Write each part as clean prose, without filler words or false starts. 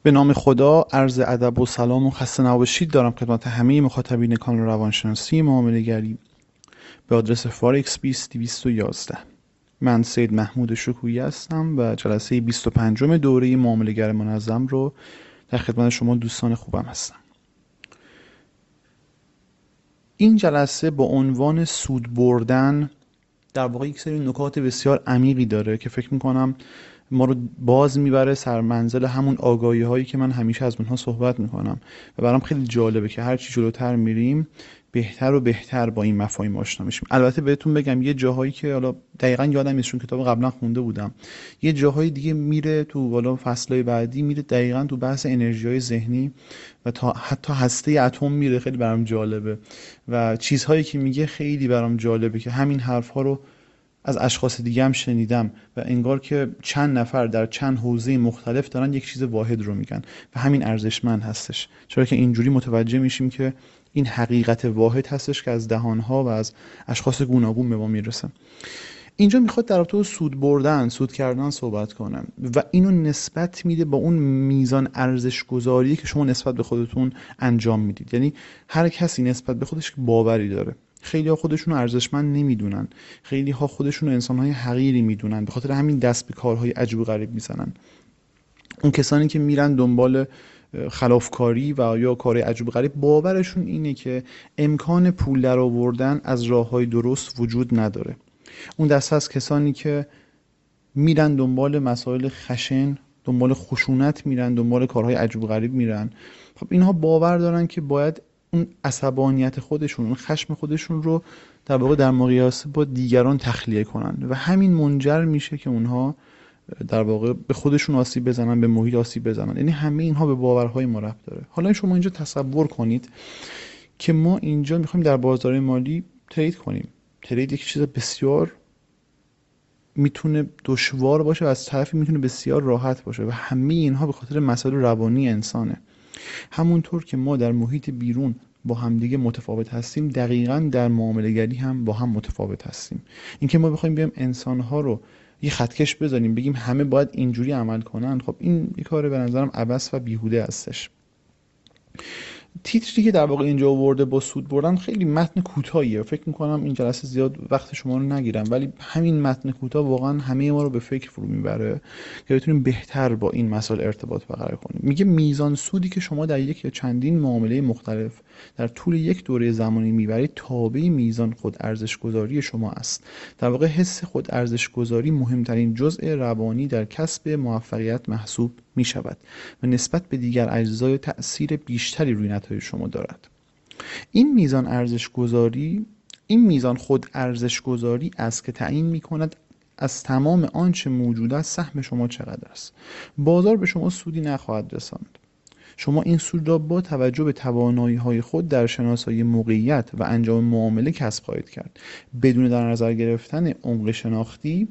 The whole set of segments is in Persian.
به نام خدا، عرض ادب و سلام و خسته نباشید دارم خدمت همه مخاطبین کانال روانشناسی معامله‌گری به آدرس فارکس 20211. من سید محمود شکویی هستم و جلسه 25 دوره معامله‌گر منظم رو در خدمت شما دوستان خوبم هستم. این جلسه با عنوان سود بردن در واقع یک سری نکات بسیار عمیقی داره که فکر میکنم ما رو باز میبره سر منزل همون آگاهی هایی که من همیشه از اونها صحبت میکنم و برام خیلی جالبه که هر چی جلوتر میریم بهتر و بهتر با این مفاهیم آشنا میشیم. البته بهتون بگم یه جاهایی که حالا دقیقاً یادم نیست چون کتاب قبلا خونده بودم، یه جاهای دیگه میره تو حالا فصلهای بعدی میره دقیقاً تو بحث انرژی های ذهنی و تا حتی هسته اتم میره. خیلی برام جالبه و چیزهایی که میگه خیلی برام جالبه که همین حرفها رو از اشخاص دیگه هم شنیدم و انگار که چند نفر در چند حوزه مختلف دارن یک چیز واحد رو میگن و همین ارزشمند هستش، چرا که اینجوری متوجه میشیم که این حقیقت واحد هستش که از دهانها و از اشخاص گوناگون به ما میرسه. اینجا میخواد در رابطه با سود بردن، سود کردن صحبت کنم و اینو نسبت میده با اون میزان ارزش گذاری که شما نسبت به خودتون انجام میدید. یعنی هر کسی نسبت به خودش باوری داره. خیلی ها خودشون رو ارزشمند نمیدونن، خیلی ها خودشون رو انسانهای حقیری میدونن، به خاطر همین دست به کارهای عجیب و غریب میزنن. اون کسانی که میرن دنبال خلافکاری و یا کار عجیب و غریب، باورشون اینه که امکان پول در آوردن از راههای درست وجود نداره. اون دسته از کسانی که میرن دنبال مسائل خشن، دنبال خشونت میرن، دنبال کارهای عجیب و غریب میرن، خب اینها باور دارن که باید اون عصبانیت خودشون، اون خشم خودشون رو در واقع در مقایسه با دیگران تخلیه کنن و همین منجر میشه که اونها در واقع به خودشون آسیب بزنن، به محیط آسیب بزنن. یعنی همه اینها به باورهای ما ربط داره. حالا شما اینجا تصور کنید که ما اینجا میخوایم در بازار مالی ترید کنیم. ترید یک چیز بسیار میتونه دشوار باشه و از طرفی میتونه بسیار راحت باشه و همه اینها به خاطر مسائل روانی انسانه. همونطور که ما در محیط بیرون با همدیگه متفاوت هستیم، دقیقاً در معامله‌گری هم با هم متفاوت هستیم. اینکه ما بخوایم بیایم انسانها رو یه خطکش بزنیم بگیم همه باید اینجوری عمل کنن، خب این یه کار به نظرم عبث و بیهوده هستش. تیتری که در واقع اینجا آورده با سود بردن خیلی متن کوتاهیه، فکر میکنم این جلسه زیاد وقت شما رو نگیرم، ولی همین متن کوتاه واقعا همه ما رو به فکر فرو میبره که بتونیم بهتر با این مسائل ارتباط برقرار کنیم. میگه میزان سودی که شما در یک یا چندین معامله مختلف در طول یک دوره زمانی میبرید تابع میزان خود ارزش گذاری شما است. در واقع حس خود ارزش گذاری مهمترین جزء روانی در کسب موفقیت محسوب می شود و نسبت به دیگر اجزای تأثیر بیشتری روی نتایج شما دارد. این میزان خود ارزش گذاری است که تعیین می کند از تمام آنچه موجود است سهم شما چقدر است. بازار به شما سودی نخواهد رساند. شما این سود را با توجه به توانایی‌های خود در شناسایی موقعیت و انجام معامله کسب خواهید کرد، بدون در نظر گرفتن عمق شناختی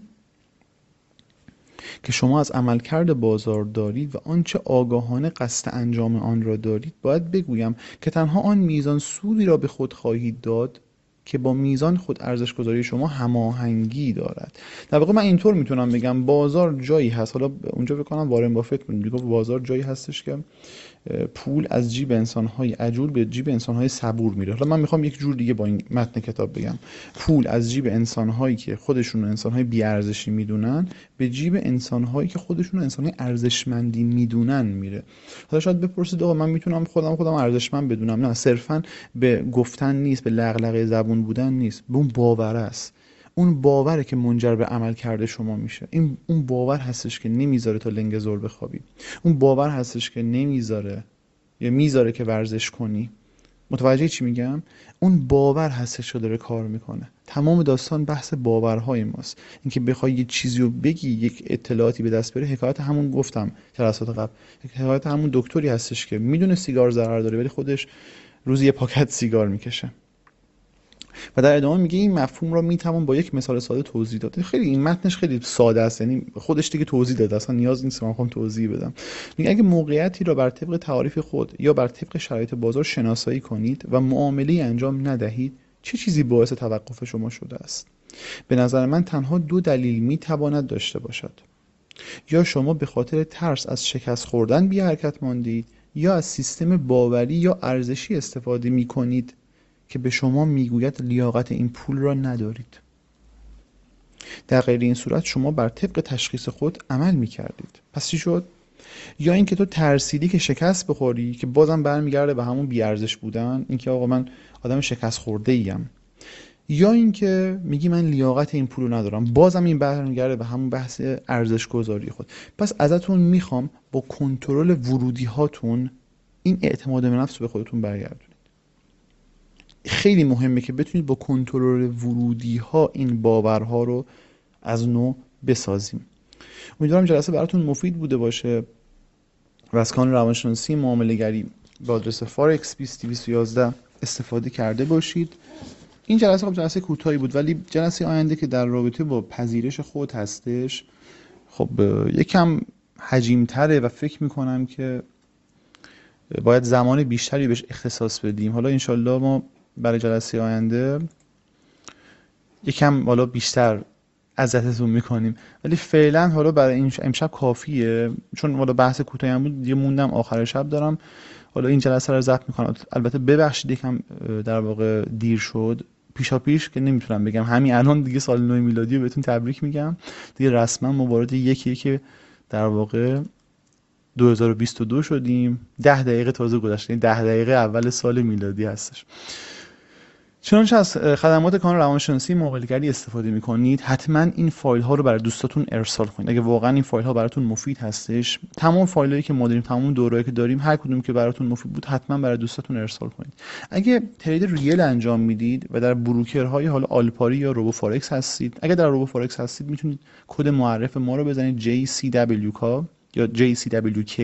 که شما از عملکرد بازار دارید و آنچه آگاهانه قصد انجام آن را دارید. باید بگویم که تنها آن میزان سودی را به خود خواهید داد که با میزان خود ارزش گذاری شما هماهنگی دارد. در واقع من اینطور میتونم بگم بازار جایی هست، حالا اونجا بکنم وارن بافت میگه بازار جایی هستش که پول از جیب انسان‌های عجول به جیب انسان‌های صبور میره. حالا من میخوام یک جور دیگه با این متن کتاب بگم، پول از جیب انسان‌هایی که خودشون انسان‌های بی‌ارزشی میدونن به جیب انسان‌هایی که خودشون انسان‌های ارزشمندی میدونن میره. حالا شاید بپرسید آقا من میتونم خودم ارزشمند بدونم؟ نه، صرفاً به گفتن نیست، به لغلقه زبون بودن نیست، به اون باور است. اون باوره که منجر به عمل کرده شما میشه. اون باور هستش که نمیذاره تا لنگ زور بخوابی. اون باور هستش که نمیذاره یا میذاره که ورزش کنی. متوجه چی میگم؟ اون باور هستش که داره کار میکنه. تمام داستان بحث باورهای ماست. اینکه بخوای یه چیزی رو بگی، یک اطلاعاتی به دست بری، حکایت همون گفتم جلسات قبل، حکایت همون دکتری هستش که میدونه سیگار ضرر داره ولی خودش روزی یه پاکت سیگار میکشه. و در ادامه میگه این مفهوم را میتوان با یک مثال ساده توضیح داد. خیلی این متنش خیلی ساده است، یعنی خودش دیگه توضیح داده، اصلا نیاز نیست من بخوام توضیح بدم. میگه اگه موقعیتی را بر طبق تعاریف خود یا بر طبق شرایط بازار شناسایی کنید و معامله انجام ندهید، چه چیزی باعث توقف شما شده است؟ به نظر من تنها دو دلیل میتواند داشته باشد. یا شما به خاطر ترس از شکست خوردن بی حرکت ماندید، یا از سیستم باوری یا ارزشی استفاده می کنید که به شما میگوید لیاقت این پول را ندارید. در غیر این صورت شما بر طبق تشخیص خود عمل می کردید. پس چی شد؟ یا اینکه تو ترسیدی که شکست بخوری، که بازم برمیگرده به همون بیارزش بودن، اینکه آقا من آدم شکست خورده ایم، یا اینکه میگی من لیاقت این پولو ندارم، بازم این برمیگرده به همون بحث ارزش گذاری خود. پس ازتون میخوام با کنترل ورودی هاتون این اعتماد به نفس رو به خودتون برگردونید. خیلی مهمه که بتونید با کنترل ورودی ها این باورها رو از نو بسازیم. امیدوارم جلسه براتون مفید بوده باشه و از کانال روانشناسی معامله‌گری با آدرس فارکس 2011 استفاده کرده باشید. این جلسه خب جلسه کوتاهی بود، ولی جلسه آینده که در رابطه با پذیرش خود هستش خب یکم حجیم‌تره و فکر میکنم که باید زمان بیشتری بهش اختصاص بدیم. حالا انشالله ما برای جلسه آینده یکم حالا بیشتر عزتتون میکنیم، ولی فعلا حالا برای این امشب کافیه، چون حالا بحث کوتاهی هم بود دیگه، موندم آخر شب دارم حالا این جلسه رو ضبط میکنم. البته ببخشید یکم در واقع دیر شد، پیشا پیش که نمیتونم بگم همین الان دیگه سال نو میلادی رو بهتون تبریک میگم دیگه، رسما ما وارد یکیه که در واقع 2022 شدیم. 10 دقیقه تازه گذشته، 10 دقیقه اول سال میلادی هستش. چنانچه از خدمات کانال روانشناسی معامله‌گری استفاده میکنید، حتما این فایل ها رو برای دوستاتون ارسال کنید. اگه واقعا این فایل ها براتون مفید هستش، تمام فایل هایی که ما داریم، تمام دوره‌ای که داریم، هر کدوم که براتون مفید بود حتما برای دوستاتون ارسال کنید. اگه ترید ریل انجام میدید و در بروکرهای حالا آلپاری یا روبو فارکس هستید، اگه در روبو فارکس هستید میتونید کد معرف ما رو بزنید JCWK یا JCWK،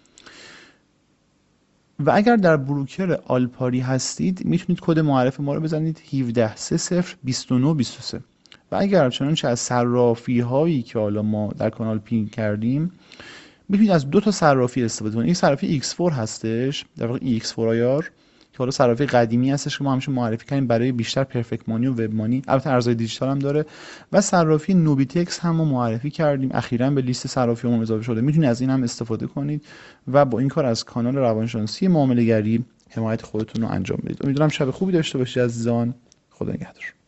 و اگر در بروکر آلپاری هستید میتونید کد معرف ما رو بزنید 17302923. و اگر چنانچه از صرافی هایی که حالا ما در کانال پین کردیم، میتونید از 2 تا صرافی استفاده کنید. این صرافی X4 هستش، در واقع EX4IR، که حالا صرافی قدیمی هستش که ما همیشه معرفی کردیم برای بیشتر پرفکت مانی و وب مانی، البته ارزهای دیجیتال هم داره، و صرافی نوبیتکس هم ما معرفی کردیم، اخیراً به لیست صرافی‌هامون اضافه شده، میتونید از این هم استفاده کنید و با این کار از کانال روانشناسی معامله‌گری حمایت خودتون رو انجام بدید. امیدوارم شب خوبی داشته باشید عزیزان. خدا نگهدار.